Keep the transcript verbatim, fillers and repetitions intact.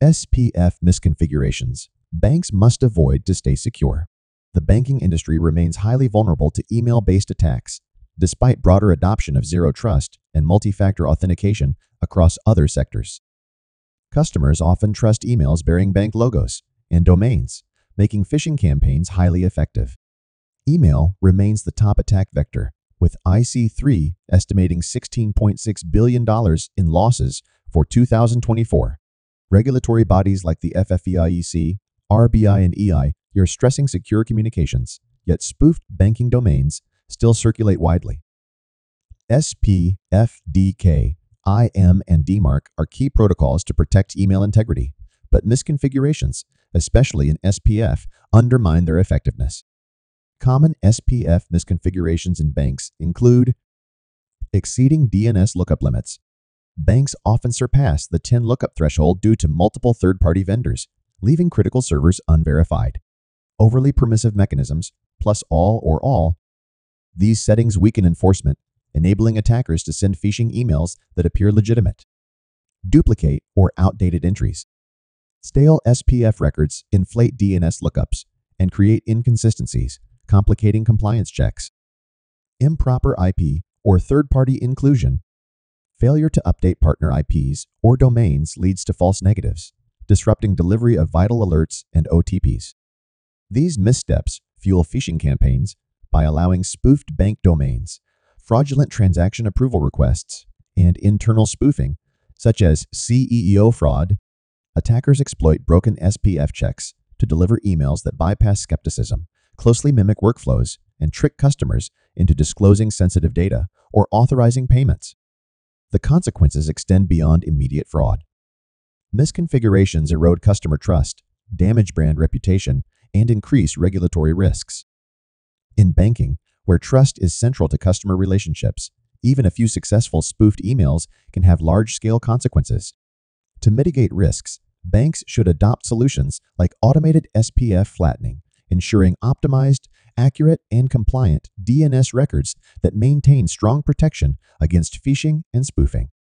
S P F misconfigurations. Banks must avoid to stay secure. The banking industry remains highly vulnerable to email-based attacks, despite broader adoption of zero trust and multi-factor authentication across other sectors. Customers often trust emails bearing bank logos and domains, making phishing campaigns highly effective. Email remains the top attack vector, with I C three estimating sixteen point six billion dollars in losses for two thousand twenty-four. Regulatory bodies like the F F E I E C, R B I, and E I are stressing secure communications, yet spoofed banking domains still circulate widely. S P F, D K, I M, and D MARC are key protocols to protect email integrity, but misconfigurations, especially in S P F, undermine their effectiveness. Common S P F misconfigurations in banks include exceeding D N S lookup limits. Banks often surpass the ten lookup threshold due to multiple third-party vendors, leaving critical servers unverified. Overly permissive mechanisms, plus all or all. These settings weaken enforcement, enabling attackers to send phishing emails that appear legitimate. Duplicate or outdated entries. Stale S P F records inflate D N S lookups and create inconsistencies, complicating compliance checks. Improper I P or third-party inclusion. Failure to update partner I Ps or domains leads to false negatives, disrupting delivery of vital alerts and O T Ps. These missteps fuel phishing campaigns by allowing spoofed bank domains, fraudulent transaction approval requests, and internal spoofing, such as C E O fraud. Attackers exploit broken S P F checks to deliver emails that bypass skepticism, closely mimic workflows, and trick customers into disclosing sensitive data or authorizing payments. The consequences extend beyond immediate fraud. Misconfigurations erode customer trust, damage brand reputation, and increase regulatory risks. In banking, where trust is central to customer relationships, even a few successful spoofed emails can have large-scale consequences. To mitigate risks, banks should adopt solutions like automated S P F flattening, ensuring optimized, accurate, and compliant D N S records that maintain strong protection against phishing and spoofing.